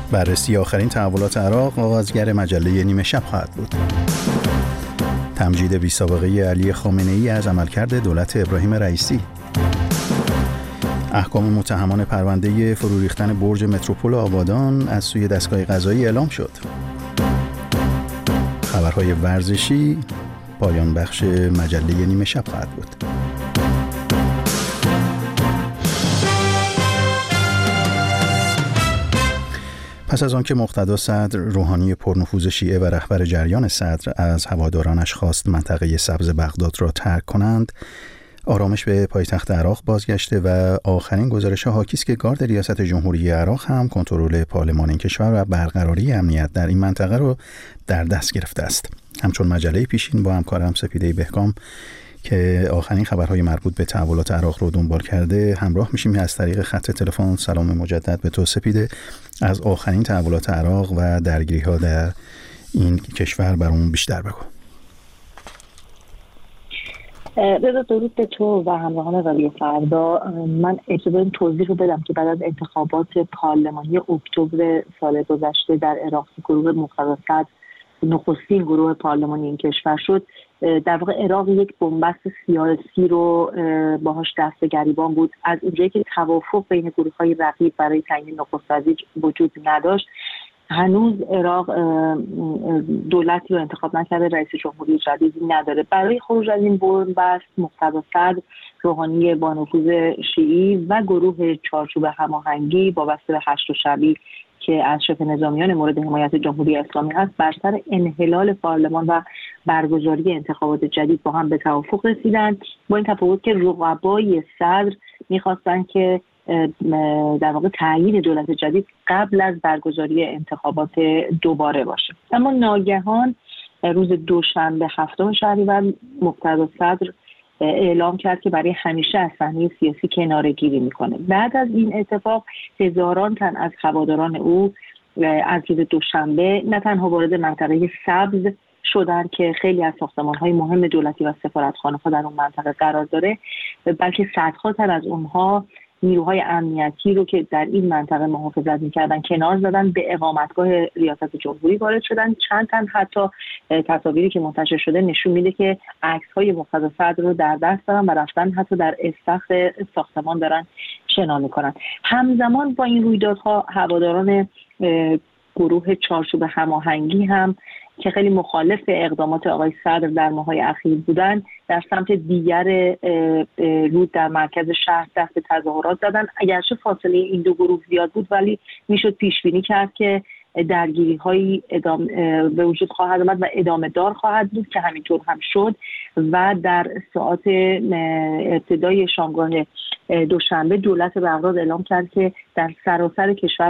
بررسی آخرین تحولات عراق آغازگر مجله نیمه شب خواهد بود. تمجید بی‌سابقه علی خامنه‌ای از عملکرد دولت ابراهیم رئیسی. احکام متهمان پرونده فرو ریختن برج متروپول آبادان از سوی دستگاه قضایی اعلام شد. خبرهای ورزشی پایان بخش مجله نیمه شب خواهد بود. پس از آنکه مقتدا صدر روحانی پرنفوذ شیعه و رهبر جریان صدر از هوادارانش خواست منطقه سبز بغداد را ترک کنند، آرامش به پایتخت عراق بازگشته و آخرین گزارش حاکی است که گارد ریاست جمهوری عراق هم کنترل پارلمان این کشور و برقراری امنیت در این منطقه را در دست گرفته است. همچون مجله پیشین با همکارم سپیده بهکام که آخرین خبرهای مربوط به تحولات عراق رو دنبال کرده همراه میشیم از طریق خط تلفن. سلام مجدد به تو سپیده. از آخرین تحولات عراق و درگیری‌ها در این کشور برامون بیشتر بگو. درود به تو و همراهان رادیو فردا. من اجازه توضیح رو بدم که بعد از انتخابات پارلمانی اکتبر سال گذشته در عراق گروه مقتدا صدر نخستین گروه پارلمانی این کشور شد، در واقع عراق یک بنبست سیاسی رو باهاش دست گریبان بود. از اونجایی که توافق بین گروه‌های رقیب برای تعیین نخست وزیر وجود نداشت، هنوز عراق دولتی رو انتخاب نکرده، رئیس جمهوری جدیدی نداره. برای خروج از این بنبست مقتدا صدر، روحانی با نفوذ شیعی و گروه چارچوب هماهنگی وابسته به هشت شبی که از شبه نظامیان مورد حمایت جمهوری اسلامی هست، بر سر انحلال پارلمان و برگزاری انتخابات جدید با هم به توافق رسیدند. با این تفاوت که رقبای صدر می‌خواستن که در واقع تعیین دولت جدید قبل از برگزاری انتخابات دوباره باشه. اما ناگهان روز دوشنبه 7 شهریور مقتدا صدر اعلام کرد که برای همیشه از صحنه سیاسی کناره‌گیری میکنه. بعد از این اتفاق هزاران تن از هواداران او از روز دوشنبه نه تنها وارد منطقه سبز شدن که خیلی از ساختمان‌های مهم دولتی و سفارتخانه‌ها در اون منطقه قرار داره، بلکه صدها تن از اونها نیروهای امنیتی رو که در این منطقه محافظت می‌کردن کنار زدن، به اقامتگاه ریاست جمهوری وارد شدن. چند تن حتی تصاویری که منتشر شده نشون میده که عکس‌های مقتدا صدر رو در دست دارن و رفتن حتی در استخر ساختمان دارن شنا می‌کنن. همزمان با این رویدادها هواداران گروه چارچوب هماهنگی هم که خیلی مخالف اقدامات آقای صدر در ماه‌های اخیر بودن، در سمت دیگر رود در مرکز شهر دست به تظاهرات زدن. اگرچه فاصله این دو گروه زیاد بود، ولی میشد پیش بینی کرد که درگیری‌هایی به وجود خواهد آمد و ادامه دار خواهد بود که همینطور هم شد و در ساعات ابتدای شامگاه دوشنبه دولت بغداد اعلام کرد که در سراسر کشور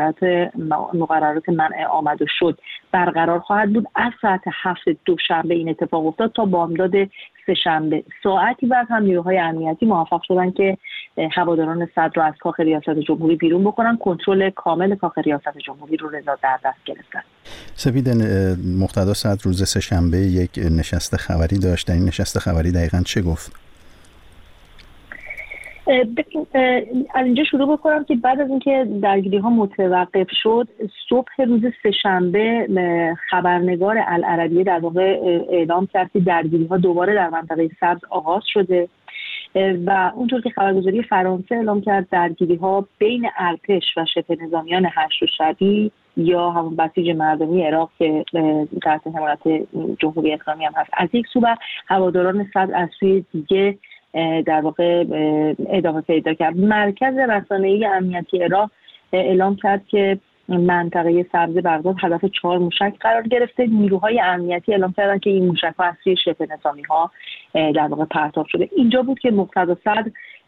مقررات منع آمد و شد برقرار خواهد بود. از ساعت 7 دوشنبه این اتفاق افتاد تا بامداد سه‌شنبه. ساعتی بعد هم نیروهای امنیتی موفق شدن که هواداران صدر رو از کاخ ریاست جمهوری بیرون بکنن. کنترل کامل کاخ ریاست جمهوری رو رضا در دست گرفتن. سپید، مقتدا صدر روز سه‌شنبه یک نشست خبری داشت. این نشست خبری دقیقاً چه گفت؟ از اینجا شروع بکنم که بعد از اینکه درگیری‌ها متوقف شد، صبح روز سه‌شنبه خبرنگار العربیه در واقع اعلام کرد که درگیری‌ها دوباره در منطقه سبز آغاز شده و اونطور که خبرگزاری فرانسه اعلام کرد درگیری‌ها بین ارتش و شبه نظامیان هشت شبی یا همون بسیج مردمی عراق که تحت حمایت جمهوری اسلامی هم هست از یک سو و هواداران صدر از سوی دیگه در واقع ادامه پیدا کرد. مرکز رسانه‌ای امنیتی عراق اعلام کرد که منطقه سبز بغداد هدف 4 موشک قرار گرفته. نیروهای امنیتی اعلام کردن که این موشک‌ها از سوی شبه نظامی‌ها در واقع پرتاب شده. اینجا بود که مقتدا صدر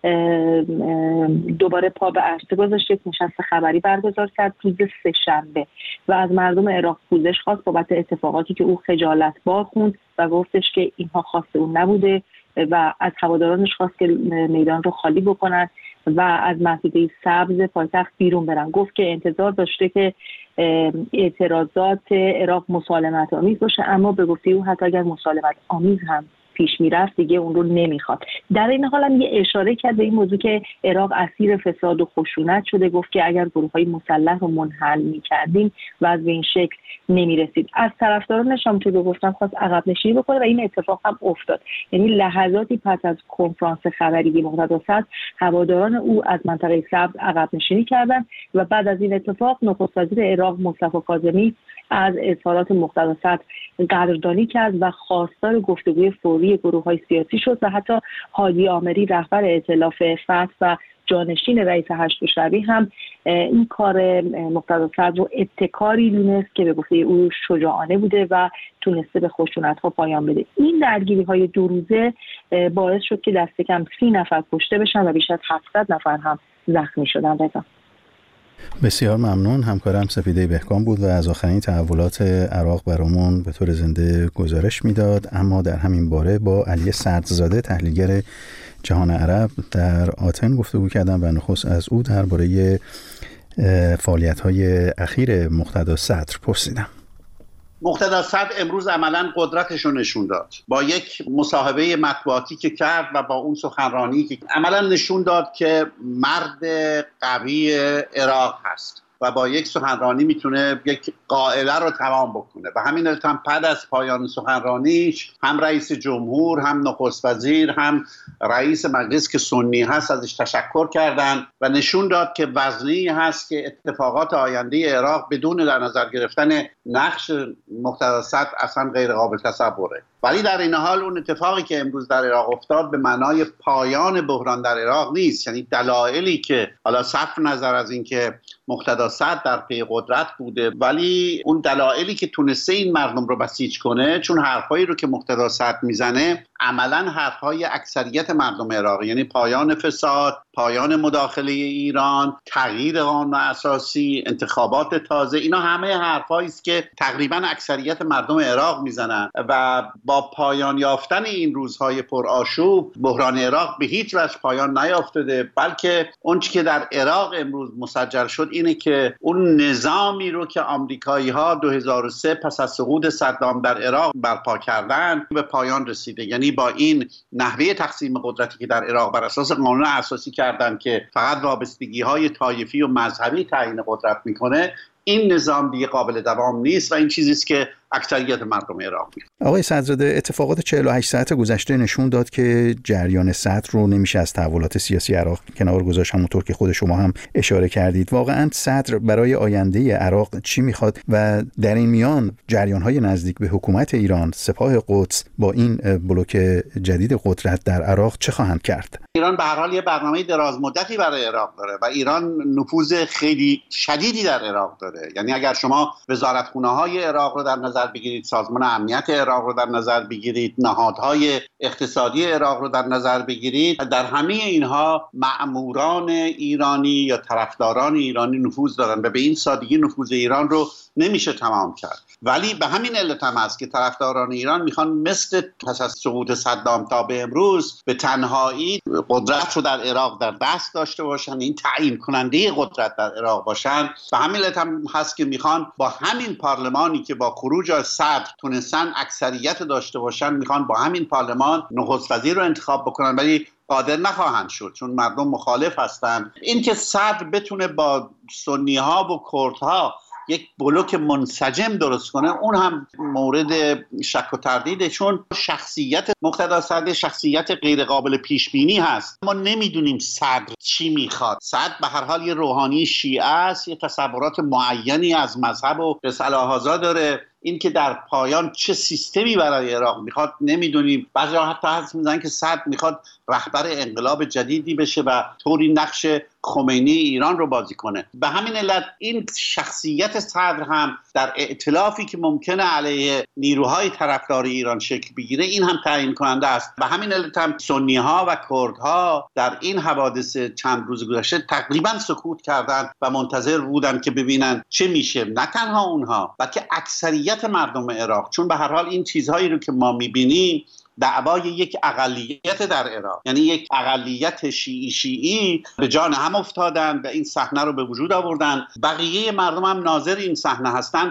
دوباره پا به عرصه گذاشت، یک نشست خبری برگزار کرد روز سه‌شنبه و از مردم عراق پوزش خواست بابت اتفاقاتی که او خجالت‌بار خوند و گفتش که اینها خواست اون نبوده و از هوادارانش خواست که میدان رو خالی بکنن و از مسجد سبز پایتخت بیرون برن. گفت که انتظار داشته که اعتراضات عراق مسالمت آمیز باشه، اما به گفته او حتی اگر مسالمت آمیز هم پیش میرفت دیگه اون رو نمیخواد. در این حال هم یه اشاره کرد به این موضوع که عراق اسیر فساد و خشونت شده. گفت که اگر گروه‌های مسلح رو منحل می‌کردیم و از به این شکل نمی‌رسید. از طرفدارانش هم تو گفتم خواست عقب نشینی بکنه و این اتفاق هم افتاد. یعنی لحظاتی پس از کنفرانس خبری مقتدا صدر هواداران او از منطقه سبز عقب نشینی کردند و بعد از این اتفاق نخست وزیر عراق مصطفی کاظمی از اظهارات مقتدا صدر قدردانی کرد و خواستار گفتگوی فوری گروه‌های سیاسی شد و حتی هادی آمری رهبر ائتلاف فتح و جانشین رئیس هشت‌شعبی هم این کار مقتدا صدر رو ابتکاری دونست که به گفته او شجاعانه بوده و تونسته به خشونت‌ها پایان بده. این درگیری‌های 2 روزه باعث شد که دست کم 30 نفر کشته بشن و بیش از 700 نفر هم زخمی شدن. بسیار ممنون. همکارم سپیده بهکام بود و از آخرین تحولات عراق برامون به طور زنده گزارش میداد. اما در همین باره با علی سردزاده تحلیلگر جهان عرب در آتن گفتگو کردم و نخست از او درباره فعالیت‌های اخیر مقتدا صدر پرسیدم. مقتدا صدر امروز عملاً قدرتش رو نشون داد با یک مصاحبه مطبوعاتی که کرد و با اون سخنرانی که عملاً نشون داد که مرد قوی عراق هست و با یک سخنرانی میتونه یک قائله رو تمام بکنه و همین هم بعد از پایان سخنرانیش هم رئیس جمهور هم نخست وزیر هم رئیس مجلس که سنی هست ازش تشکر کردن و نشون داد که وزنی هست که اتفاقات آینده عراق بدون در نظر گرفتن نقش مقتدا صدر اصلا غیر قابل تصوره. ولی در این حال اون اتفاقی که امروز در عراق افتاد به معنای پایان بحران در عراق نیست. یعنی دلایلی که حالا صرف نظر از این که مقتدا صدر در پی قدرت بوده ولی اون دلایلی که تونسته این مردم رو بسیج کنه، چون حرفایی رو که مقتدا صدر میزنه عملاً حرفهای اکثریت مردم عراق، یعنی پایان فساد، پایان مداخله ایران، تغییر قانون اساسی، انتخابات تازه، اینا همه حرفایی است که تقریباً اکثریت مردم عراق میزنن و با پایان یافتن این روزهای پرآشوب بحران عراق به هیچ وجه پایان نیافتاده، بلکه اون چیزی که در عراق امروز مسجل شد اینه که اون نظامی رو که آمریکایی‌ها 2003 پس از سقوط صدام در عراق برپا کردن به پایان رسیده. یعنی با این نحوه تقسیم قدرتی که در عراق بر اساس قانون اساسی کردن که فقط وابستگی‌های طایفی و مذهبی تعیین قدرت میکنه، این نظام دیگه قابل دوام نیست و این چیزی است که اکثریت مردم عراق می‌خواد. آقای سردزاده، اتفاقات 48 ساعت گذشته نشون داد که جریان صدر رو نمیشه از تحولات سیاسی عراق کنار گذاشت، همونطور که خود شما هم اشاره کردید. واقعاً صدر برای آینده عراق چی میخواد و در این میان جریان‌های نزدیک به حکومت ایران، سپاه قدس با این بلوک جدید قدرت در عراق چه خواهند کرد؟ ایران به هر حال یه برنامه دراز مدتی برای عراق داره و ایران نفوذ خیلی شدیدی در عراق داره. یعنی اگر شما وزارتخونه‌های عراق رو در نظر بگیرید، سازمان امنیت عراق رو در نظر بگیرید، نهادهای اقتصادی عراق رو در نظر بگیرید، در همه اینها مأموران ایرانی یا طرفداران ایرانی نفوذ دارن و به این سادگی نفوذ ایران رو نمیشه تمام کرد. ولی به همین علت هم است که طرفداران ایران میخوان مثل پس از سقوط صدام تا به امروز به تنهایی قدرت رو در عراق در دست داشته باشن، این تعیین کننده قدرت در عراق باشن. به همین علت هم هست که میخوان با همین پارلمانی که با خروج از صدر تونستن اکثریت داشته باشن، میخوان با همین پارلمان نخست وزیر رو انتخاب بکنن، ولی قادر نخواهند شد چون مردم مخالف هستند. این که صدر بتونه با سنی ها و کردها یک بلوک منسجم درست کنه اون هم مورد شک و تردیده، چون شخصیت مقتدا صدر شخصیت غیر قابل پیش بینی هست. ما نمیدونیم صدر چی میخواد. صدر به هر حال یه روحانی شیعه است، یه تصورات معینی از مذهب و رساله هازا داره. این که در پایان چه سیستمی برای عراق میخواد نمیدونیم. بعضی حتی حدس میزنن که صدر میخواد رهبر انقلاب جدیدی بشه و طوری نقش خمینی ایران رو بازی کنه. به همین علت این شخصیت صدر هم در ائتلافی که ممکنه علیه نیروهای طرفدار ایران شکل بگیره این هم تعیین کننده است. به همین علت هم سنی ها و کردها در این حوادث چند روز گذشته تقریبا سکوت کردند و منتظر بودند که ببینن چه میشه. نه تنها اونها بلکه اکثریت مردم عراق، چون به هر حال این چیزهایی رو که ما میبینیم دعوای یک اقلیت در عراق، یعنی یک اقلیت شیعی به جان هم افتادن و این صحنه رو به وجود آوردن. بقیه مردم هم ناظر این صحنه هستند و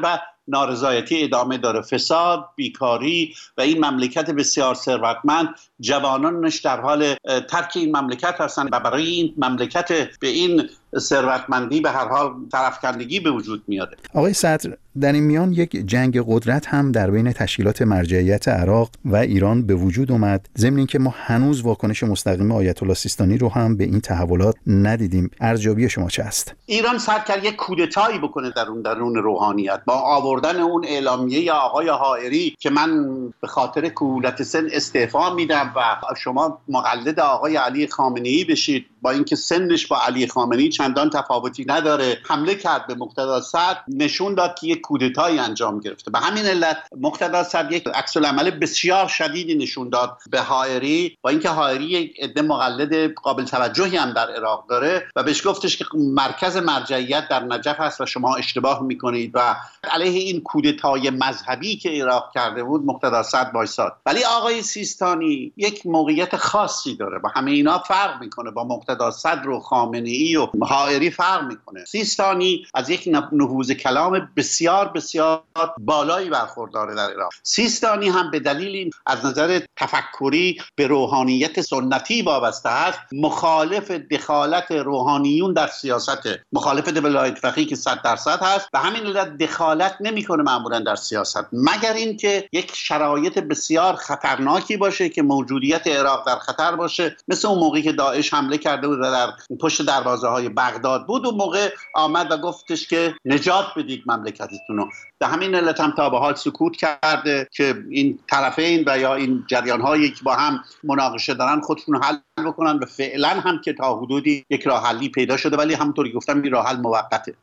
نارضایتی ادامه داره، فساد، بیکاری و این مملکت بسیار ثروتمند جوانانش در حال ترک این مملکت هستند و برای این مملکت به این ثروتمندی به هر حال طرفکندگی به وجود میاد. آقای صدر، در این میان یک جنگ قدرت هم در بین تشکیلات مرجعیت عراق و ایران به وجود اومد، ضمن اینکه ما هنوز واکنش مستقیم آیت الله سیستانی رو هم به این تحولات ندیدیم. ارزیابی شما چه است؟ ایران سعی کرد یک کودتایی بکنه درون روحانیت با آوردن اون اعلامیه آقای حائری که من به خاطر کهولت سن استعفا میدم و شما مقلد آقای علی خامنه‌ای بشید، با اینکه سنش با علی خامنه‌ای چندان تفاوتی نداره، حمله کرد به مقتدی صدر، نشون داد که یک کودتایی انجام گرفته. به همین علت مقتدی صدر یک عکس العمل بسیار شدیدی نشون داد به حائری، با اینکه حائری یک عده مقلد قابل توجهی هم در عراق داره و بهش گفتش که مرکز مرجعیت در نجف هست و شما اشتباه میکنید و علیه این کودتای مذهبی که عراق کرده بود مقتدی صدر وایساد. ولی آقای سیستانی یک موقعیت خاصی داره، با همه اینا فرق میکنه، با مقتدی صدر و خامنه‌ای و حائری فرق میکنه. سیستانی از یک نفوذ کلام بسیار بسیار بالایی برخورداره در عراق. سیستانی هم به دلیل این از نظر تفکری به روحانیت سنتی وابسته است، مخالف دخالت روحانیون در سیاست، مخالف ولایت فقیه که 100% هست و همین علت دخالت نمیکنه معمولا در سیاست، مگر اینکه یک شرایط بسیار خطرناکی باشه که موجودیت عراق در خطر باشه، مثل اون موقعی که داعش حمله کرده بود و در پشت دروازه‌های بغداد بود، اون موقع آمد و گفتش که نجات بدید مملکتتون رو. به همین علت هم تا به حال سکوت کرده که این طرفین و یا این جریان‌هایی که با هم مناقشه دارن خودشون حل بکنن و فعلا هم که تا حدودی یک راه حلی پیدا شده، ولی همونطوری گفتم این راه حل موقته.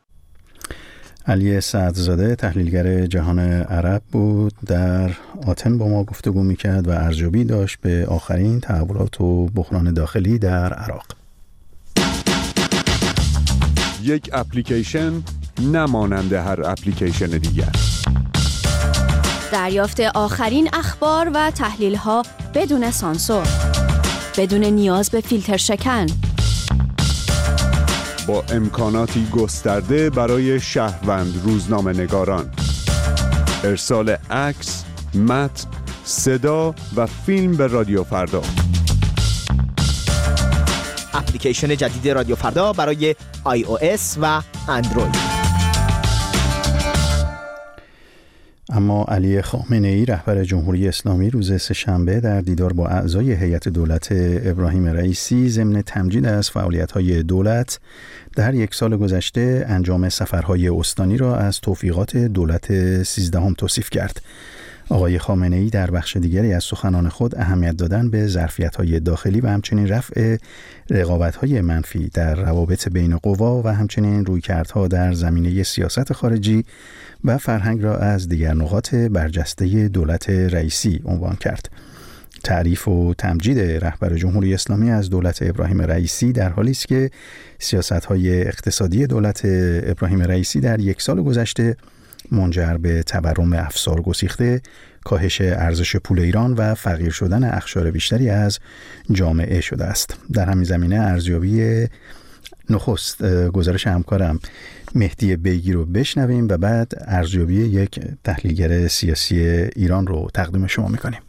علی سعدزاده تحلیلگر جهان عرب بود، در آتن با ما گفتگو میکرد و ارزیابی داشت به آخرین تحولات و بحران داخلی در عراق. یک اپلیکیشن نمانند هر اپلیکیشن دیگر. دریافت آخرین اخبار و تحلیل‌ها بدون سانسور، بدون نیاز به فیلتر شکن، با امکاناتی گسترده برای شهروند روزنامه‌نگاران، ارسال عکس، متن، صدا و فیلم به رادیو فردا. اپلیکیشن جدید رادیو فردا برای iOS و اندروید. اما علی خامنه‌ای رهبر جمهوری اسلامی روز سه‌شنبه در دیدار با اعضای هیئت دولت ابراهیم رئیسی ضمن تمجید از فعالیت‌های دولت در یک سال گذشته انجام سفرهای استانی را از توفیقات دولت 13 توصیف کرد. آقای خامنه‌ای در بخش دیگری از سخنان خود اهمیت دادن به ظرفیت‌های داخلی و همچنین رفع رقابت‌های منفی در روابط بین قوا و همچنین رویکردها در زمینه سیاست خارجی و فرهنگ را از دیگر نقاط برجسته دولت رئیسی عنوان کرد. تعریف و تمجید رهبر جمهوری اسلامی از دولت ابراهیم رئیسی در حالی است که سیاست‌های اقتصادی دولت ابراهیم رئیسی در یک سال گذشته منجر به تورم افسار گسیخته، کاهش ارزش پول ایران و فقیر شدن اقشار بیشتری از جامعه شده است. در همین زمینه ارزیابی نخست گزارش همکارم مهدی بیگی رو بشنویم و بعد ارزیابی یک تحلیلگر سیاسی ایران رو تقدیم شما میکنیم.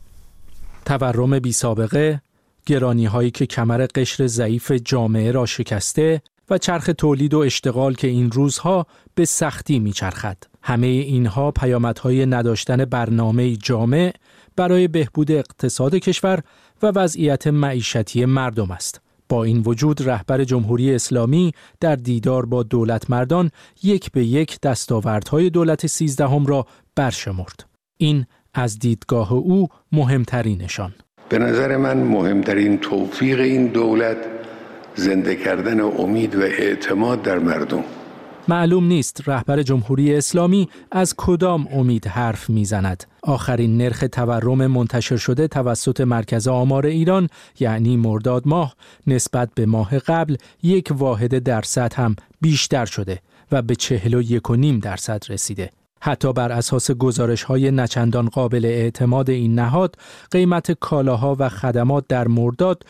تورم بی سابقه، گرانی هایی که کمر قشر ضعیف جامعه را شکسته و چرخ تولید و اشتغال که این روزها به سختی میچرخد. همه اینها پیامدهای نداشتن برنامه جامع برای بهبود اقتصاد کشور و وضعیت معیشتی مردم است. با این وجود رهبر جمهوری اسلامی در دیدار با دولت مردان یک به یک دستاوردهای دولت 13 را برشمرد. این از دیدگاه او مهمترینشان. به نظر من مهمترین توفیق این دولت زنده کردن امید و اعتماد در مردم. معلوم نیست رهبر جمهوری اسلامی از کدام امید حرف میزند. آخرین نرخ تورم منتشر شده توسط مرکز آمار ایران یعنی مرداد ماه نسبت به ماه قبل 1% هم بیشتر شده و به 41.5% رسیده. حتی بر اساس گزارش‌های نچندان قابل اعتماد این نهاد، قیمت کالاها و خدمات در مرداد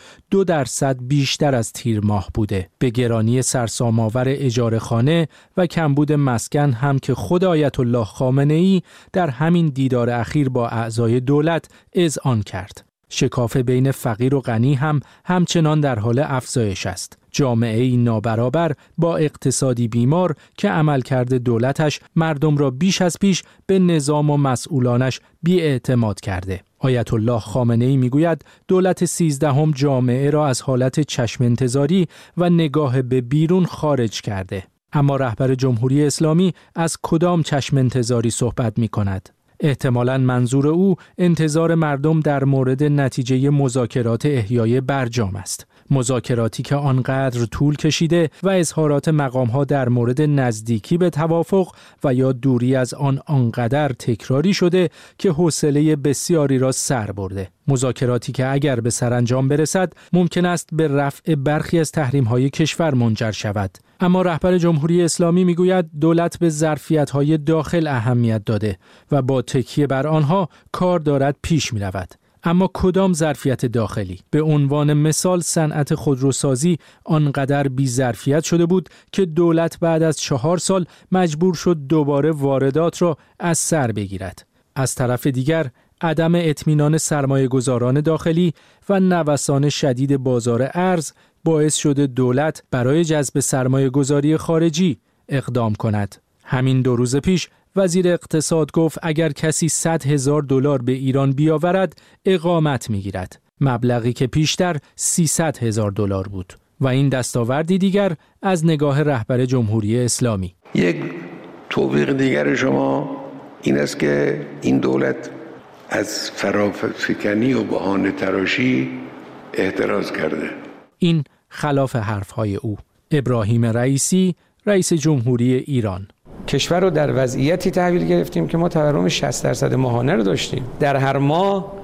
2% بیشتر از تیر ماه بوده. به گرانی سرسام‌آور اجاره خانه و کمبود مسکن هم که خود آیت الله خامنه‌ای در همین دیدار اخیر با اعضای دولت اذعان کرد. شکاف بین فقیر و غنی هم همچنان در حال افزایش است. جامعه‌ای نابرابر با اقتصادی بیمار که عملکرد دولتش مردم را بیش از پیش به نظام و مسئولانش بی‌اعتماد کرده. آیت الله خامنه‌ای میگوید دولت 13 جامعه را از حالت چشم انتظاری و نگاه به بیرون خارج کرده. اما رهبر جمهوری اسلامی از کدام چشم انتظاری صحبت می‌کند؟ احتمالاً منظور او انتظار مردم در مورد نتیجه مذاکرات احیای برجام است. مذاکراتی که آنقدر طول کشیده و اظهارات مقام‌ها در مورد نزدیکی به توافق و یا دوری از آن آنقدر تکراری شده که حوصله بسیاری را سر برده. مذاکراتی که اگر به سرانجام برسد ممکن است به رفع برخی از تحریم‌های کشور منجر شود. اما رهبر جمهوری اسلامی میگوید دولت به ظرفیت‌های داخل اهمیت داده و با تکیه بر آنها کار دارد پیش می‌رود. اما کدام ظرفیت داخلی؟ به عنوان مثال صنعت خودروسازی آنقدر بی ظرفیت شده بود که دولت بعد از 4 سال مجبور شد دوباره واردات را از سر بگیرد. از طرف دیگر عدم اطمینان سرمایه‌گذاران داخلی و نوسان شدید بازار ارز باعث شده دولت برای جذب سرمایه‌گذاری خارجی اقدام کند. همین 2 روز پیش وزیر اقتصاد گفت اگر کسی $100,000 به ایران بیاورد اقامت میگیرد. مبلغی که پیشتر $300,000 بود. و این دستاوردی دیگر از نگاه رهبر جمهوری اسلامی. یک توفیق دیگر شما این است که این دولت از فرافکنی و بهانه تراشی احتراز کرده. این خلاف حرفهای او. ابراهیم رئیسی، رئیس جمهوری ایران: کشور رو در وضعیتی تحویل گرفتیم که ما تورم 60% ماهانه رو داشتیم. در هر ماه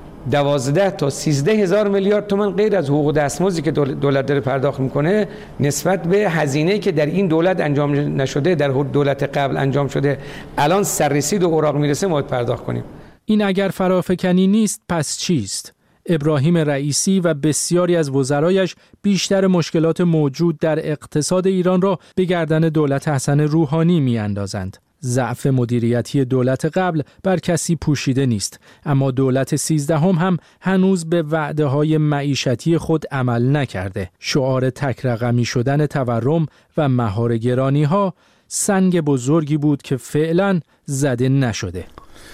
12 تا 13 هزار میلیارد تومان غیر از حقوق دستمزدی که دولت داره پرداخت میکنه نسبت به هزینه‌ای که در این دولت انجام نشده در دولت قبل انجام شده الان سررسید و اوراق میرسه ما پرداخت کنیم. این اگر فرافکنی نیست پس چیست؟ ابراهیم رئیسی و بسیاری از وزرایش بیشتر مشکلات موجود در اقتصاد ایران را به گردن دولت حسن روحانی می‌اندازند. ضعف مدیریتی دولت قبل بر کسی پوشیده نیست، اما دولت 13 هم هنوز به وعده‌های معیشتی خود عمل نکرده. شعار تک رقمی شدن تورم و مهار گرانی‌ها سنگ بزرگی بود که فعلاً زده نشده.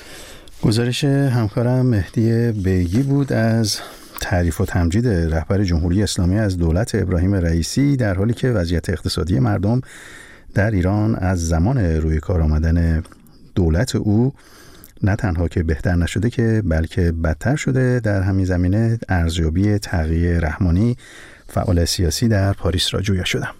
گزارش همکارم مهدی بیگی بود از تعریف و تمجید رهبر جمهوری اسلامی از دولت ابراهیم رئیسی، در حالی که وضعیت اقتصادی مردم در ایران از زمان روی کار آمدن دولت او نه تنها که بهتر نشده که بلکه بدتر شده. در همین زمینه ارزیابی تقی رحمانی، فعال سیاسی در پاریس را جویا شدم.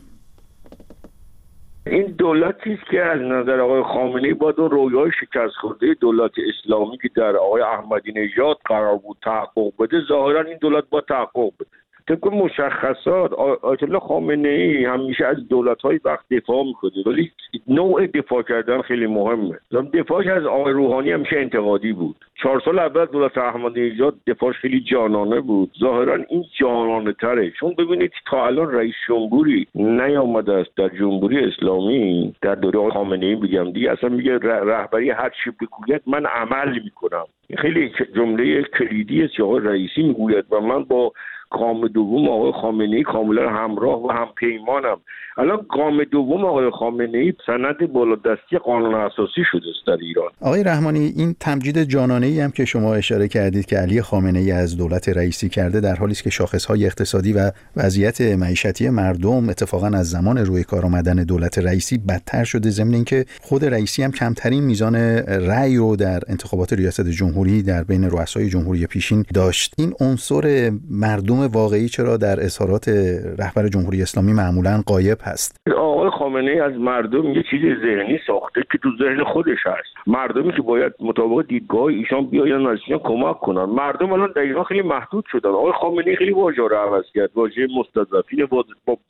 این دولتی است که از نظر آقای خامنه‌ای با دو رویای شکست خورده دولت اسلامی که در آقای احمدی نژاد قرار بود تحقق بده، ظاهرا این دولت با تحقق بده. طبق مشخصات آیت الله خامنه‌ای همیشه از دولت‌های وقت دفاع می‌کنه، ولی نوع دفاع کردن خیلی مهمه. دفاعش از آقای روحانی همیشه انتقادی بود. 4 سال اول دولت احمدی نژاد دفاعش خیلی جانانه بود. ظاهرا این جانانه تره، چون ببینید تا الان رئیس جمهوری نیامده است در جمهوری اسلامی در دوره آقای خامنه‌ای بگم دیگه اصلا میگه رهبری هر چی بگوید من عمل میکنم. خیلی جمله کلیدی است که آقای رئیسی میگوید و من با گام دوم آقای خامنه‌ای کاملا همراه و هم پیمانم. الان گام دوم آقای خامنه‌ای سند بالادستی قانون اساسی شده است در ایران. آقای رحمانی، این تمجید جانانه‌ای هم که شما اشاره کردید که علی خامنه‌ای از دولت رئیسی کرده، در حالی است که شاخص‌های اقتصادی و وضعیت معیشتی مردم اتفاقا از زمان روی کار آمدن دولت رئیسی بدتر شده، ضمن اینکه خود رئیسی هم کمترین میزان رأی رو در انتخابات ریاست جمهوری در بین رؤسای جمهوری پیشین داشت. این عنصر مردم واقعی چرا در اظهارات رهبر جمهوری اسلامی معمولاً غایب هست؟ آقای خامنه‌ای از مردم یه چیز ذهنی ساخته که تو ذهن خودش هست. مردمی که باید مطابق دیدگاه ایشان بیاین از ایشان کمک کنن. مردم الان در ایران خیلی محدود شدن. آقای خامنه‌ای خیلی واژه رو عوض کرد. واژه مستضعفین با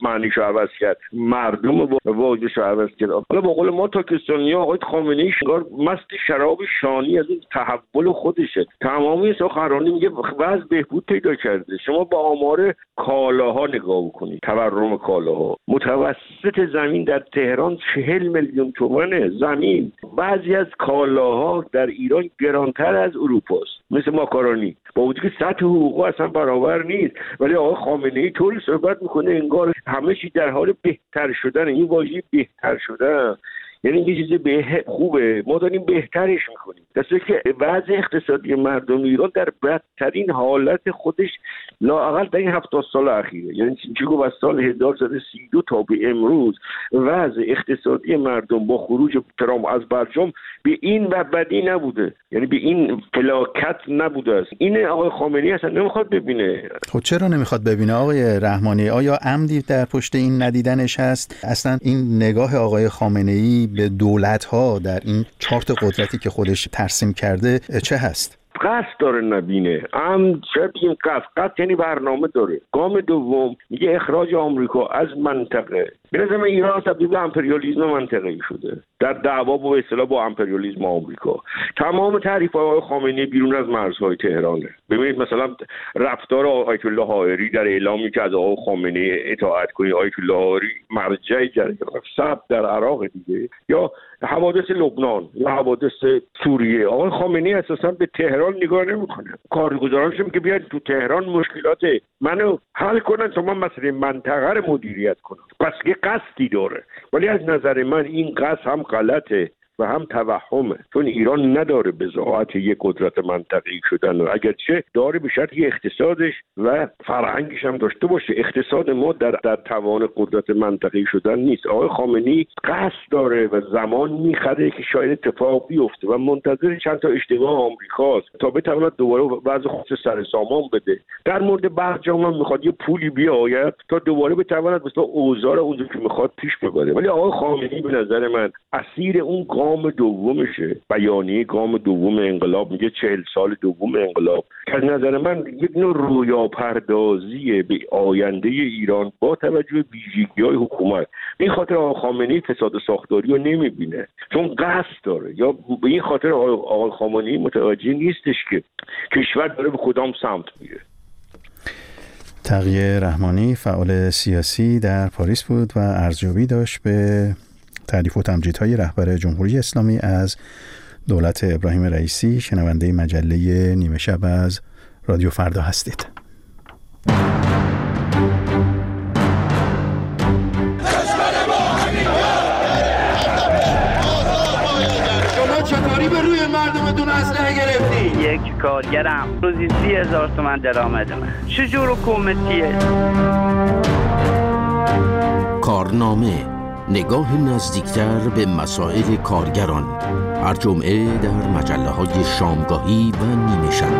معنیشو عوض کرد، مردم واژه‌شو عوض کرد. حالا با قول ما تاکستانی‌ها آقای خامنه‌ای انگار مست شراب شانی از اون تحول خودشه. تمامی سخنرانی میگه وضع بهبود پیدا کرده. شما با آمار کالاها نگاه بکنید، تورم کالاها، متوسط زمین در تهران 40 میلیون تومانه زمین. بعضی از کالاها در ایران گرانتر از اروپاست، مثل ماکارونی، با وجودی که سطح حقوق اصلا برابر نیست. ولی آقای خامنه‌ای طوری صحبت میکنه انگار همه چی در حال بهتر شدن. این واژه بهتر شدن یعنی یه چیز خوبه، ما داریم بهترش میکنیم، در صورتی که وضع اقتصادی مردم ایران در بدترین حالت خودش لااقل در این 70 سال اخیره، یعنی چی گفت از سال 1332 تا به امروز وضع اقتصادی مردم با خروج ترامپ از برجام به این بدی نبوده، یعنی به این فلاکت نبوده است. این آقای خامنه‌ای اصلا نمیخواد ببینه. خب چرا نمیخواد ببینه آقای رحمانی؟ آیا عمدی در پشت این ندیدنش هست؟ اصلا این نگاه آقای خامنه‌ای به دولت‌ها در این چارت قدرتی که خودش ترسیم کرده چه هست؟ قصد داره نبینه. شاید بگیم قصد یعنی برنامه داره. گام دوم میگه اخراج آمریکا از منطقه. به نظر ایران تبدیل به امپریالیسم منطقه‌ای شده در دعوا با اصطلاح با امپریالیسم آمریکا. تمام تعریف‌های آقای خامنه‌ای بیرون از مرزهای تهرانه. ببینید مثلا رفتار آیت الله حائری در اعلامی که از آقای خامنه‌ای اطاعت کنید، آیت الله حائری مرجع جریان ثبت در عراق دیگه، یا حوادث لبنان یا حوادث سوریه. آقای خامنه‌ای اساساً به تهران نگاه نمی‌کنه. کارگزارانش میگه بیاید تو تهران مشکلات منو حل کنن تا من مسئله منطقه رو مدیریت کنم. پس که قصدی داره، ولی از نظر من این قصد هم غلطه و هم توهمه، چون ایران نداره بضاعت یک قدرت منطقه‌ای شدن، اگرچه داره به شرطی اقتصادش و فرهنگش هم داشته باشه. اقتصاد ما در توان قدرت منطقه‌ای شدن نیست. آقای خامنه‌ای قصد داره و زمان میخره که شاید اتفاق بیفته و منتظر چند تا اشتباه آمریکاست تا بتواند دوباره وضع خودش سر سامان بده. در مورد برجام هم میخواد یه پولی بیاید تا دوباره بتواند مثلا اوضاع اونجوری که میخواد پیش ببره. ولی آقای خامنه‌ای به نظر من اسیر اون گام دومشه. بیانیه گام دوم انقلاب میگه 40 سال دوم انقلاب، که از نظر من یک نوع رویا پردازی به آینده ایران با توجه به ویژگی‌های حکومت. این خاطر آقای خامنه‌ای فساد ساختاری رو نمیبینه، چون قصد داره، یا به این خاطر آقای خامنه‌ای متوجه نیستش که کشور داره به کدام سمت میره. تقی رحمانی فعال سیاسی در پاریس بود و ارزیابی داشت به تعریف و تمجیدهای رهبر جمهوری اسلامی از دولت ابراهیم رئیسی. شنونده مجله نیمه شب از رادیو فردا هستید. شما چطوری به روی مردمتون اسلحه گرفتی؟ یک کارگرم روزی 30,000 تومان درآمد من. چجور حکومتیه؟ کارنامه، نگاه نزدیکتر به مسائل کارگران، هر جمعه در مجله‌های شامگاهی و نیمه شب.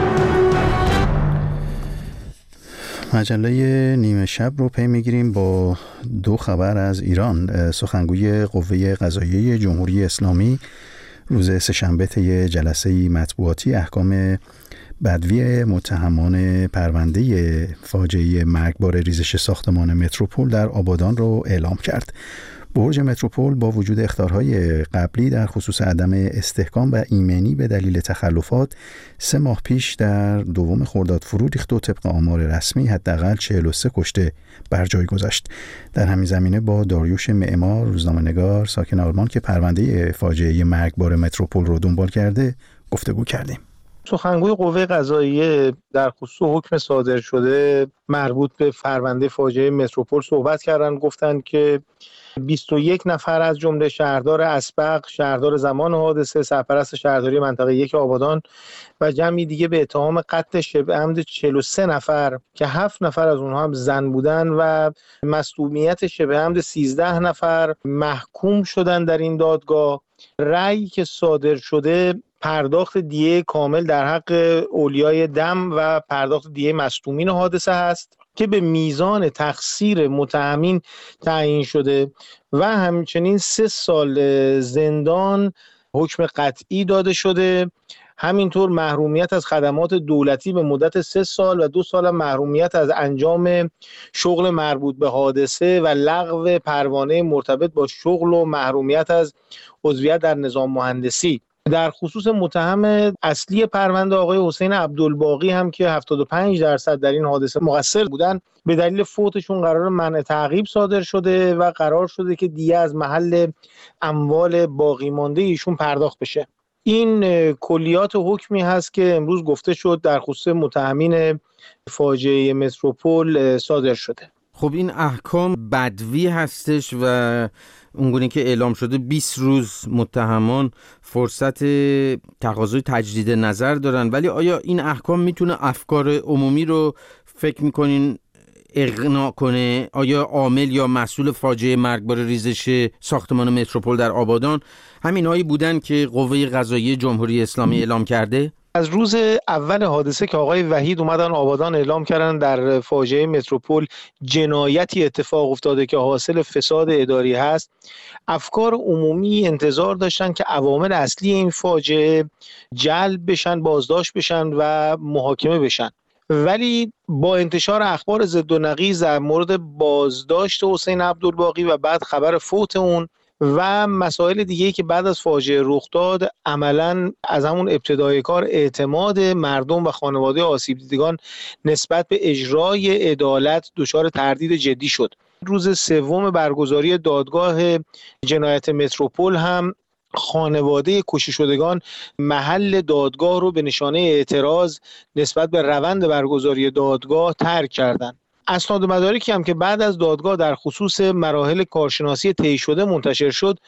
مجله نیمه شب رو پی میگیریم با دو خبر از ایران. سخنگوی قوه قضاییه جمهوری اسلامی روز سه‌شنبه طی جلسه مطبوعاتی احکام بدوی متهمان پرونده فاجعه مرگبار ریزش ساختمان متروپول در آبادان رو اعلام کرد. برج متروپول با وجود اخطارهای قبلی در خصوص عدم استحکام و ایمنی به دلیل تخلفات 3 ماه پیش در دوم خرداد فرو ریخت و طبق آمار رسمی حداقل 43 کشته بر جای گذاشت. در همین زمینه با داریوش معمار، روزنامه‌نگار ساکن آلمان که پرونده فاجعه مرگبار متروپول رو دنبال کرده گفتگو کردیم. سخنگوی قوه قضاییه در خصوص حکم صادر شده مربوط به پرونده فاجعه متروپول صحبت کردن. گفتن که 21 نفر از جمله شهردار اسبق، شهردار زمان حادثه، سرپرست شهرداری منطقه 1 آبادان و جمعی دیگه به اتهام قتل شبه عمد 43 نفر که 7 نفر از اونها هم زن بودن و مصدومیت شبه عمد 13 نفر محکوم شدن در این دادگاه. رأیی که صادر شده پرداخت دیه کامل در حق اولیای دم و پرداخت دیه مصدومین حادثه هست که به میزان تقصیر متهمین تعیین شده و همچنین 3 سال زندان حکم قطعی داده شده همینطور محرومیت از خدمات دولتی به مدت 3 سال و 2 سال محرومیت از انجام شغل مربوط به حادثه و لغو پروانه مرتبط با شغل و محرومیت از عضویت در نظام مهندسی. در خصوص متهم اصلی پرونده آقای حسین عبدالباقی هم که 75% در این حادثه مقصر بودن، به دلیل فوتشون قرار منع تعقیب صادر شده و قرار شده که دیه از محل اموال باقی مانده ایشون پرداخت بشه. این کلیات حکمی هست که امروز گفته شد در خصوص متهمین فاجعه متروپول صادر شده. خب این احکام بدوی هستش و اونگونه که اعلام شده 20 روز متهمان فرصت تقاضای تجدید نظر دارن، ولی آیا این احکام میتونه افکار عمومی رو فکر میکنین اقناع کنه؟ آیا عامل یا مسئول فاجعه مرگبار ریزش ساختمان متروپول در آبادان همینایی بودن که قوه قضاییه جمهوری اسلامی اعلام کرده؟ از روز اول حادثه که آقای وحید اومدن آبادان اعلام کردن در فاجعه متروپول جنایتی اتفاق افتاده که حاصل فساد اداری هست، افکار عمومی انتظار داشتن که عوامل اصلی این فاجعه جلب بشن، بازداشت بشن و محاکمه بشن. ولی با انتشار اخبار ضد و نقیض در مورد بازداشت حسین عبدالباقی و بعد خبر فوت اون و مسائل دیگه‌ای که بعد از فاجعه رخ داد، عملاً از همون ابتدای کار اعتماد مردم و خانواده آسیب دیدگان نسبت به اجرای عدالت دچار تردید جدی شد. روز سوم برگزاری دادگاه جنایت متروپول هم خانواده کشته شدگان محل دادگاه رو به نشانه اعتراض نسبت به روند برگزاری دادگاه ترک کردند. اسناد و مدارکی هم که بعد از دادگاه در خصوص مراحل کارشناسی طی شده منتشر شد،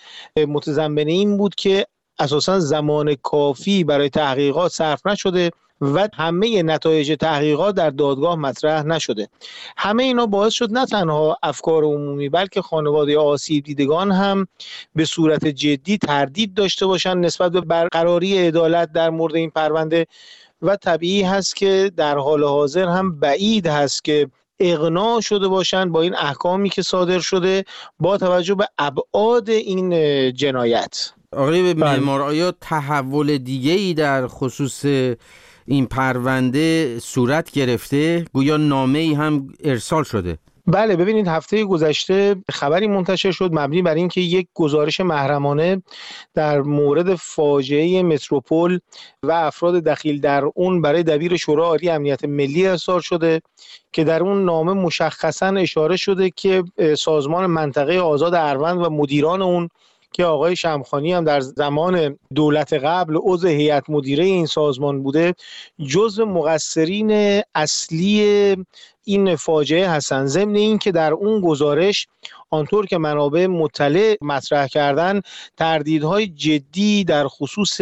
متضمن این بود که اساساً زمان کافی برای تحقیقات صرف نشده و همه نتایج تحقیقات در دادگاه مطرح نشده. همه اینا باعث شد نه تنها افکار عمومی بلکه خانواده آسیب دیدگان هم به صورت جدی تردید داشته باشند نسبت به برقراری عدالت در مورد این پرونده و طبیعی هست که در حال حاضر هم بعید هست که اقناع شده باشند با این احکامی که صادر شده با توجه به ابعاد این جنایت. آقای معمار، آیا تحول دیگه‌ای در خصوص این پرونده صورت گرفته؟ گویا نامه‌ای هم ارسال شده. بله، ببینید هفته گذشته خبری منتشر شد مبنی بر اینکه یک گزارش محرمانه در مورد فاجعه متروپول و افراد دخیل در اون برای دبیر شورای عالی امنیت ملی ارسال شده که در اون نامه مشخصاً اشاره شده که سازمان منطقه آزاد اروند و مدیران اون که آقای شمخانی هم در زمان دولت قبل عضو هیئت مدیره این سازمان بوده، جزو مقصرین اصلی این فاجعه هستند. ضمن این که در اون گزارش آنطور که منابع مطلع مطرح کردن، تردیدهای جدی در خصوص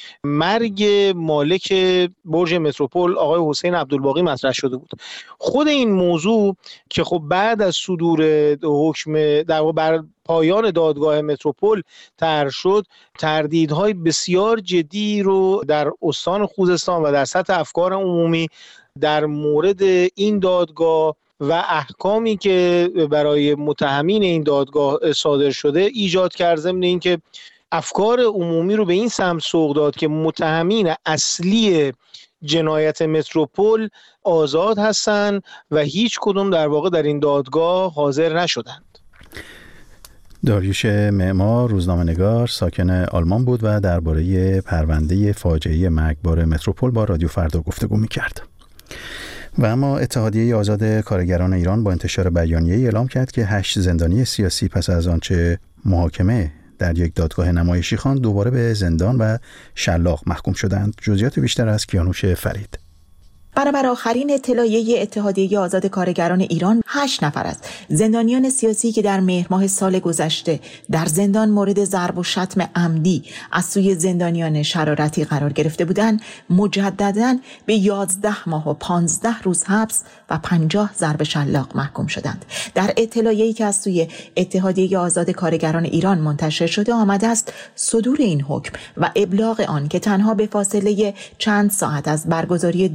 مرگ مالک برج متروپول آقای حسین عبدالباقی مطرح شده بود. خود این موضوع که خب بعد از صدور حکم در بر پایان دادگاه متروپول طرح شد، تردیدهای بسیار جدی رو در استان خوزستان و در سطح افکار عمومی در مورد این دادگاه و احکامی که برای متهمین این دادگاه صادر شده ایجاد کرد، ضمن اینکه افکار عمومی رو به این سمت سوق داد که متهمین اصلی جنایت متروپول آزاد هستند و هیچ کدوم در واقع در این دادگاه حاضر نشدند. داریوش معمار، روزنامه‌نگار ساکن آلمان بود و درباره پرونده فاجعه مرگبار متروپول با رادیو فردا گفتگو می‌کرد. و اما اتحادیه آزاد کارگران ایران با انتشار بیانیه‌ای اعلام کرد که 8 زندانی سیاسی پس از آنچه محاکمه در یک دادگاه نمایشی خواند دوباره به زندان و شلاق محکوم شدند. جزئیات بیشتر از کیانوش فرید. بنابر آخرین اطلاعیه اتحادیه آزاد کارگران ایران، 8 نفر از زندانیان سیاسی که در مهر ماه سال گذشته در زندان مورد ضرب و شتم عمدی از سوی زندانیان شرارتی قرار گرفته بودند، مجدداً به 11 ماه و 15 روز حبس و 50 ضرب شلاق محکوم شدند. در اطلاعیه‌ای که از سوی اتحادیه آزاد کارگران ایران منتشر شده آمده است صدور این حکم و ابلاغ آن که تنها به فاصله چند ساعت از برگزاری دادگاه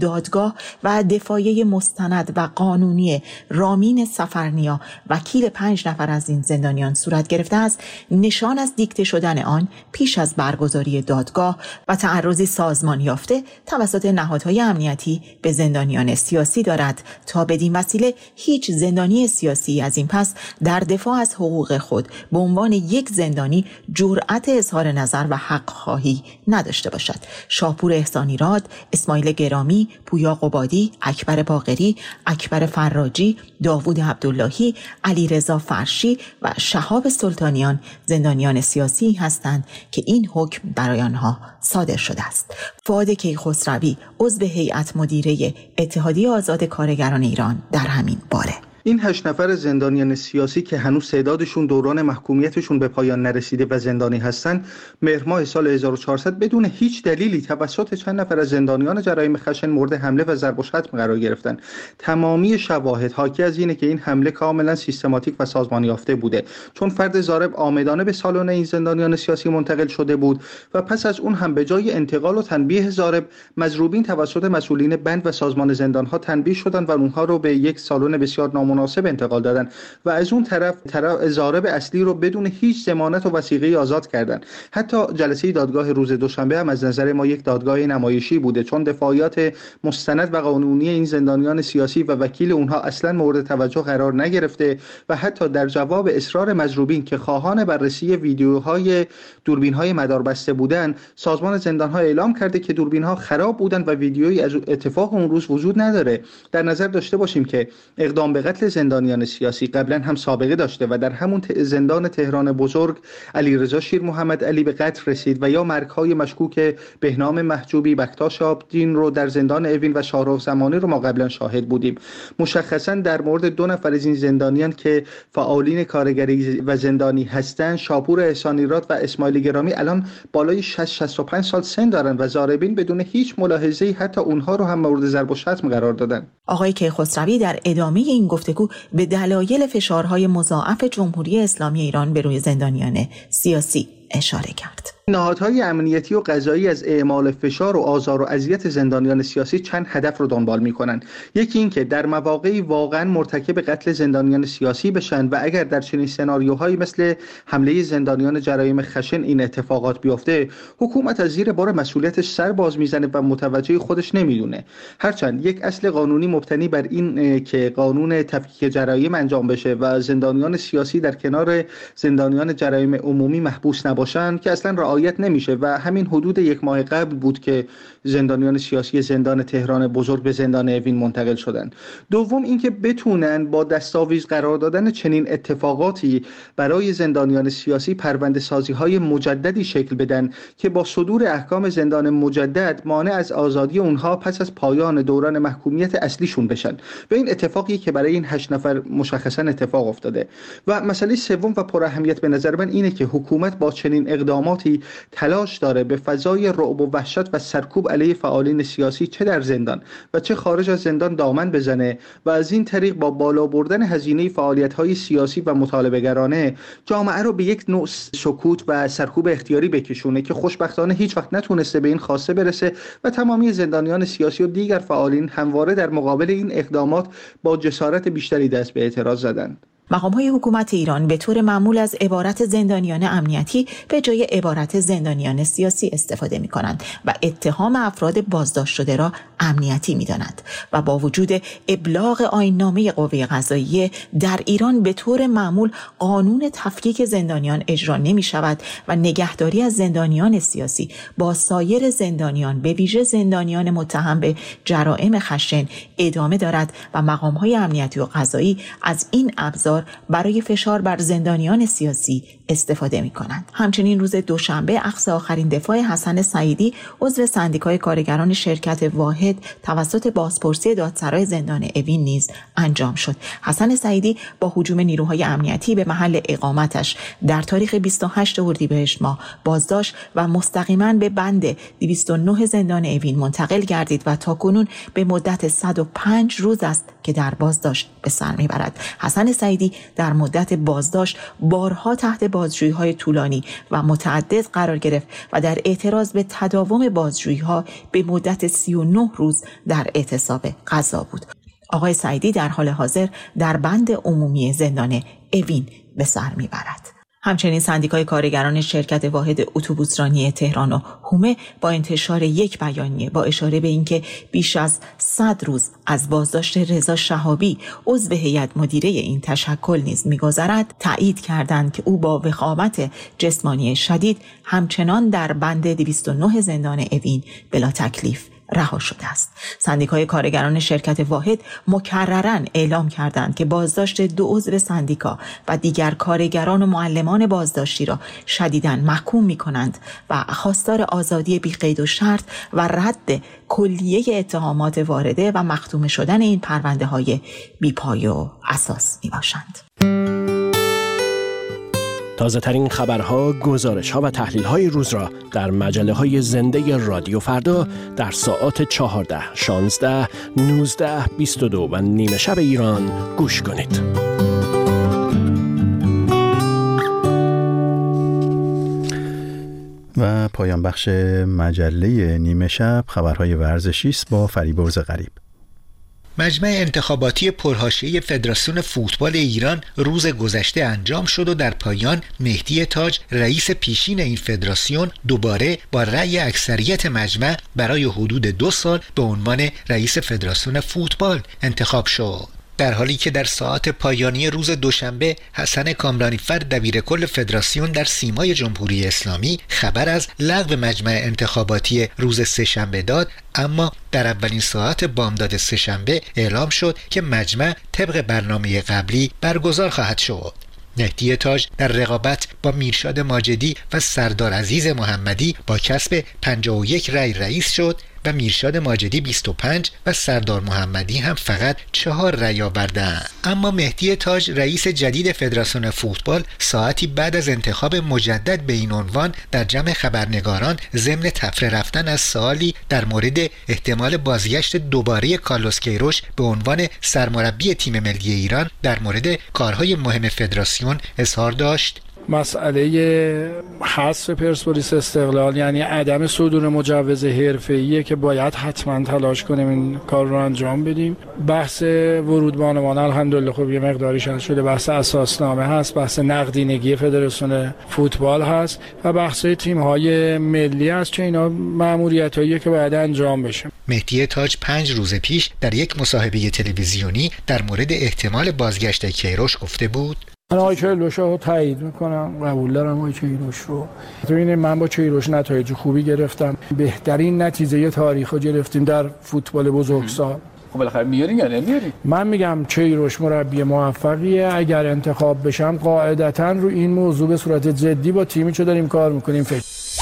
دادگاه و دفاعیه مستند و قانونی رامین سفرنیا وکیل 5 نفر از این زندانیان صورت گرفته است، نشان از دیکته شدن آن پیش از برگزاری دادگاه و تعرضی سازمان یافته توسط نهادهای امنیتی به زندانیان سیاسی دارد تا بدین وسیله هیچ زندانی سیاسی از این پس در دفاع از حقوق خود به عنوان یک زندانی جرأت اظهار نظر و حق خواهی نداشته باشد. شاپور احسانیراد، اسماعیل گرامی، پویا قبادی، اکبر باقری، اکبر فراجی، داوود عبداللهی، علیرضا فرشی و شهاب سلطانیان زندانیان سیاسی هستند که این حکم برای آنها صادر شده است. فؤاد کیخسروی، عضو هیئت مدیره اتحادیه آزاد کارگران ایران، در همین باره: این 8 نفر زندانیان سیاسی که هنوز تعدادشون دوران محکومیتشون به پایان نرسیده و زندانی هستند، مهر ماه سال 1400 بدون هیچ دلیلی توسط چند نفر از زندانیان جرایم خشن مورد حمله و ضرب و شتم قرار گرفتن. تمامی شواهد حاکی از اینه که این حمله کاملا سیستماتیک و سازمان یافته بوده، چون فرد ضارب آمدانه به سالن این زندانیان سیاسی منتقل شده بود و پس از اون هم به جای انتقال و تنبیه ضارب، مضروبین توسط مسئولین بند و سازمان زندانها تنبیه شدند و اونها رو به یک سالن بسیار نامناسب انتقال دادن و از اون طرف ضارب اصلی رو بدون هیچ ضمانت و وثیقه‌ای آزاد کردن. حتی جلسه دادگاه روز دوشنبه هم از نظر ما یک دادگاه نمایشی بوده، چون دفاعیات مستند و قانونی این زندانیان سیاسی و وکیل اونها اصلا مورد توجه قرار نگرفته و حتی در جواب اصرار مضروبین که خواهان بررسی ویدیوهای دوربین‌های مداربسته بودن، سازمان زندان‌ها اعلام کرده که دوربین‌ها خراب بودن و ویدیویی از اتفاق اون روز وجود نداره. در نظر داشته باشیم که اقدام به قتل زندانیان سیاسی قبلا هم سابقه داشته و در همون زندان تهران بزرگ علیرضا شیر محمد علی به قتل رسید و یا مرگ‌های مشکوک بهنام محجوبی، بکتاش آبدین رو در زندان اوین و شاهرخ زمانی رو ما قبلا شاهد بودیم. مشخصا در مورد 2 نفر از این زندانیان که فعالین کارگری و زندانی هستند، شاپور احسانیراد و اسماعیل گرامی، الان بالای 60-65 سال سن دارن و ضاربین بدون هیچ ملاحظه‌ای حتی اونها رو هم مورد ضرب و شتم قرار دادن. آقای کیخسروی در ادامه این گفتگو به دلایل فشارهای مضاعف جمهوری اسلامی ایران به روی زندانیان سیاسی اشاره کرد. نهادهای امنیتی و قضایی از اعمال فشار و آزار و اذیت زندانیان سیاسی چند هدف رو دنبال می‌کنند. یکی این که در مواقعی واقعا مرتکب قتل زندانیان سیاسی بشن و اگر در چنین سناریوهایی مثل حمله زندانیان جرایم خشن این اتفاقات بیفته، حکومت از زیر بار مسئولیتش سر باز میزنه و متوجه خودش نمیدونه. هرچند یک اصل قانونی مبتنی بر این که قانون تفکیک جرایم انجام بشه و زندانیان سیاسی در کنار زندانیان جرایم عمومی محبوس نباشن که اصلا رعایت نمیشه و همین حدود 1 ماه قبل بود که زندانیان سیاسی زندان تهران بزرگ به زندان اوین منتقل شدند. دوم اینکه بتونن با دستاویز قرار دادن چنین اتفاقاتی برای زندانیان سیاسی پرونده سازی های مجددی شکل بدن که با صدور احکام زندان مجدد مانع از آزادی اونها پس از پایان دوران محکومیت اصلیشون بشن و این اتفاقی که برای این 8 نفر مشخصا اتفاق افتاده. و مسئله سوم و پر اهمیت به نظر من اینه که حکومت با چنین اقداماتی تلاش داره به فضای رعب و وحشت و سرکوب علیه فعالین سیاسی چه در زندان و چه خارج از زندان دامن بزنه و از این طریق با بالا بردن هزینه فعالیت‌های سیاسی و مطالبه‌گرانه جامعه رو به یک نوع سکوت و سرکوب اختیاری بکشونه که خوشبختانه هیچ وقت نتونسته به این خواسته برسه و تمامی زندانیان سیاسی و دیگر فعالین همواره در مقابل این اقدامات با جسارت بیشتری دست به اعتراض زدند. مقام‌های حکومت ایران به طور معمول از عبارت زندانیان امنیتی به جای عبارت زندانیان سیاسی استفاده می‌کنند و اتهام افراد بازداشت شده را امنیتی می‌دانند و با وجود ابلاغ آیین‌نامه قوه قضاییه در ایران به طور معمول قانون تفکیک زندانیان اجرا نمی‌شود و نگهداری از زندانیان سیاسی با سایر زندانیان به ویژه زندانیان متهم به جرائم خشن ادامه دارد و مقام‌های امنیتی و قضایی از این ابزار برای فشار بر زندانیان سیاسی استفاده می‌کنند. همچنین روز دوشنبه اخذ آخرین دفاع حسن سعیدی عضو سندیکای کارگران شرکت واحد توسط بازپرسی دادسرای زندان اوین نیز انجام شد. حسن سعیدی با هجوم نیروهای امنیتی به محل اقامتش در تاریخ 28 اردیبهشت ماه بازداشت و مستقیما به بند 209 زندان اوین منتقل گردید و تاکنون به مدت 105 روز است که در بازداشت به سر میبرد. حسن سعیدی سعیدی در مدت بازداشت بارها تحت بازجویی‌های طولانی و متعدد قرار گرفت و در اعتراض به تداوم بازجویی‌ها به مدت 39 روز در اعتصاب قضا بود. آقای سعیدی در حال حاضر در بند عمومی زندان اوین به سر میبرد. همچنین سندیکای کارگران شرکت واحد اتوبوسرانی تهران و هومه با انتشار یک بیانیه با اشاره به اینکه بیش از 100 روز از بازداشت رضا شهابی عضو هیئت مدیره این تشکل نیز می‌گذرد، تایید کردند که او با وخامت جسمانی شدید همچنان در بند 209 زندان اوین بلا تکلیف رها شده است. سندیکای کارگران شرکت واحد مکرراً اعلام کردند که بازداشت 2 عضو سندیکا و دیگر کارگران و معلمان بازداشتی را شدیداً محکوم می‌کنند و خواستار آزادی بی قید و شرط و رد کلیه اتهامات وارده و مختوم شدن این پرونده‌های بی‌پای و اساس میباشند. تازه ترین خبرها، گزارش‌ها و تحلیل‌های روز را در مجله‌های زنده رادیو فردا در ساعات 14، 16، 19، 22 و نیمه شب ایران گوش کنید. و پایان بخش مجله نیمه شب خبرهای ورزشی است با فریبرز غریب. مجمع انتخاباتی پرحاشیه فدراسیون فوتبال ایران روز گذشته انجام شد و در پایان مهدی تاج رئیس پیشین این فدراسیون دوباره با رأی اکثریت مجمع برای حدود 2 سال به عنوان رئیس فدراسیون فوتبال انتخاب شد. در حالی که در ساعات پایانی روز دوشنبه حسن کامرانیفر دبیرکل فدراسیون در سیمای جمهوری اسلامی خبر از لغو مجمع انتخاباتی روز سه‌شنبه داد، اما در اولین ساعت بامداد سه‌شنبه اعلام شد که مجمع طبق برنامه قبلی برگزار خواهد شد. مهدی تاج در رقابت با میرشاد ماجدی و سردار عزیز محمدی با کسب 51 رأی رئیس شد و میرشاد ماجدی 25 و سردار محمدی هم فقط 4 رأی آوردند. اما مهدی تاج رئیس جدید فدراسیون فوتبال ساعتی بعد از انتخاب مجدد به این عنوان در جمع خبرنگاران ضمن تفره رفتن از سوالی در مورد احتمال بازگشت دوباره کارلوس کیروش به عنوان سرمربی تیم ملی ایران در مورد کارهای مهم فدراسیون اظهار داشت. مسئله حذف پرسپولیس استقلال یعنی عدم صدور مجوز حرفه‌ایه که باید حتما تلاش کنیم این کار رو انجام بدیم. بحث ورود بانوان الحمدلله خب یه مقداریش حل شده، بحث اساسنامه هست، بحث نقدینگی فدراسیون فوتبال هست و بحث تیم‌های ملی هست که اینا مأموریتاییه که باید انجام بشه. مهدی تاج 5 روز پیش در یک مصاحبه تلویزیونی در مورد احتمال بازگشت کیروش گفته بود: من آقای کیروش رو تایید میکنم، قبول دارم آقای کیروش رو. ببینید من با کیروش نتایج خوبی گرفتم، بهترین نتیجه تاریخ رو گرفتیم در فوتبال بزرگسال. خب بالاخره میارین یا نمیارین؟ من میگم کیروش مربی موفقیه، اگر انتخاب بشم قاعدتاً رو این موضوع به صورت جدی با تیمی که داریم کار میکنیم فکر.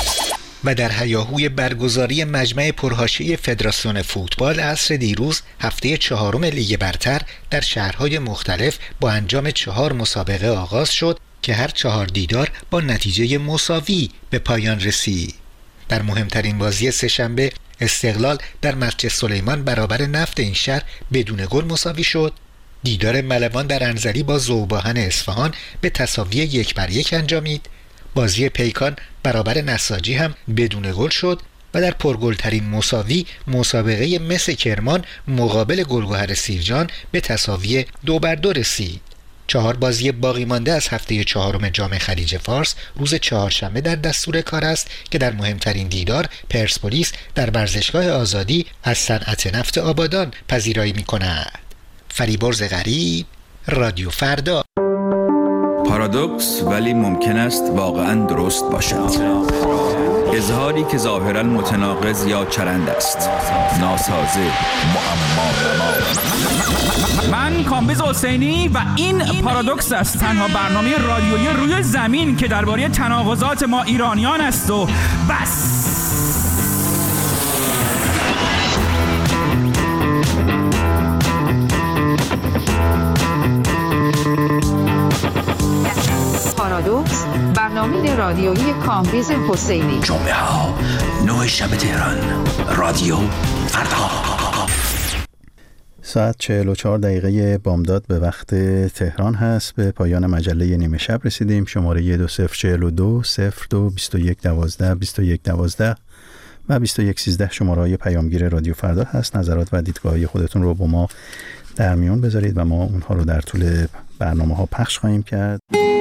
و در هیاهوی برگزاری مجمع پرحاشیه فدراسیون فوتبال عصر دیروز هفته 4 لیگ برتر در شهرهای مختلف با انجام 4 مسابقه آغاز شد که هر 4 دیدار با نتیجه مساوی به پایان رسید. در مهمترین بازی سه‌شنبه استقلال در مسجد سلیمان برابر نفت این شهر بدون گل مساوی شد. دیدار ملوان در انزلی با ذوباهن اصفهان به تساوی 1-1 انجامید. بازی پیکان برابر نساجی هم بدون گل شد و در پرگلترین مساوی مسابقه مس کرمان مقابل گلگهر سیرجان به تساوی 2-2 رسید. 4 بازی باقی مانده از هفته 4 جام خلیج فارس روز چهارشنبه در دستور کار است که در مهمترین دیدار پرسپولیس در ورزشگاه آزادی از صنعت نفت آبادان پذیرایی می‌کند. فریبرز غریب، رادیو فردا. پارادوکس ولی ممکن است واقعا درست باشد. اظهاری که ظاهرا متناقض یا چرند است، ناسازه، معما. من کامبیز حسینی و این پارادوکس است، تنها برنامه رادیویی روی زمین که درباره تناقضات ما ایرانیان است و بس. پارادوکس، برنامه رادیویی کامبیز حسینی. جمعه ها 9 شب تهران، رادیو فردا. ساعت 44 دقیقه بامداد به وقت تهران هست. به پایان مجله نیمه شب رسیدیم. شماره 2042 02 21 12 21 12 و 2113 شماره‌های پیامگیر رادیو فردا هست. نظرات و دیدگاه‌های خودتون رو با ما در میون بذارید و ما اونها رو در طول برنامه‌ها پخش خواهیم کرد.